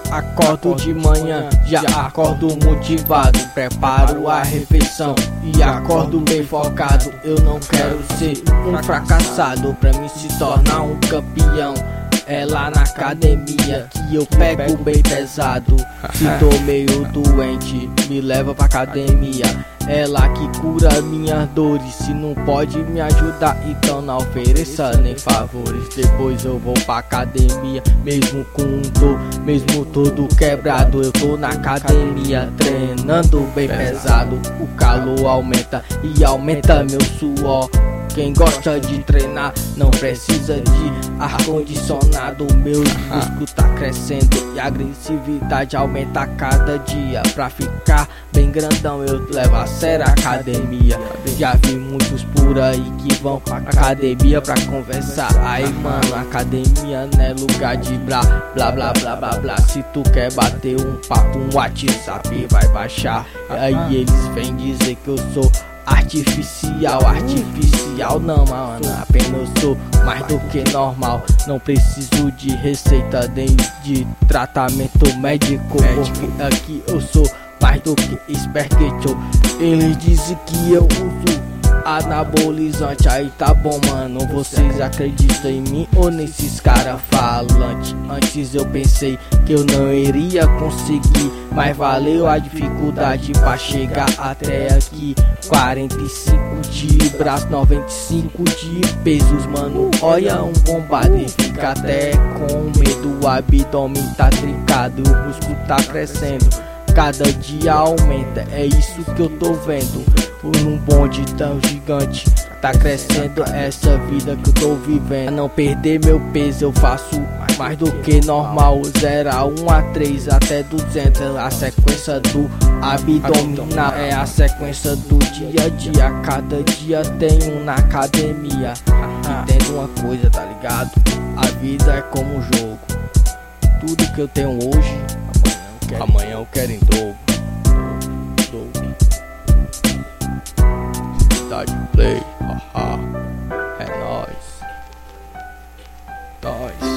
Acordo de manhã, já acordo motivado, preparo a refeição e acordo bem focado. Eu não quero ser um fracassado, pra mim se tornar um campeão. É lá na academia que eu pego bem pesado. Se tô meio doente, me leva pra academia. É lá que cura minhas dores. Se não pode me ajudar, então não ofereça nem favores. Depois eu vou pra academia, mesmo com dor, mesmo todo quebrado. Eu tô na academia, treinando bem pesado. O calor aumenta e aumenta meu suor. Quem gosta de treinar não precisa de ar-condicionado. Meu músculo tá crescendo e a agressividade aumenta a cada dia. Pra ficar bem grandão eu levo a sério a academia. Já vi muitos por aí que vão pra academia pra conversar. Aí mano, academia não é lugar de blá blá blá blá blá blá. Se tu quer bater um papo, um WhatsApp vai baixar. Aí eles vêm dizer que eu sou artificial não, mano, apenas eu sou mais do que normal. Não preciso de receita nem de tratamento médico, porque aqui eu sou mais do que esperto. Eles dizem que eu uso anabolizante, aí tá bom, mano. Vocês acreditam em mim ou nesses caras falantes? Antes eu pensei que eu não iria conseguir, mas valeu a dificuldade pra chegar até aqui. 45 de braço, 95 de pesos, mano. Olha um bombado e fica até com medo. O abdômen tá trincado, o músculo tá crescendo, cada dia aumenta, é isso que eu tô vendo. Por um bonde tão gigante, tá crescendo essa vida que eu tô vivendo. Pra não perder meu peso eu faço mais do que normal. 0 a 1 a 3 até 200. A sequência do abdominal é a sequência do dia a dia. Cada dia tem um na academia. Entendo uma coisa, tá ligado? A vida é como um jogo. Tudo que eu tenho hoje, amanhã eu quero em dobro. Cidade Play, haha, é nóis.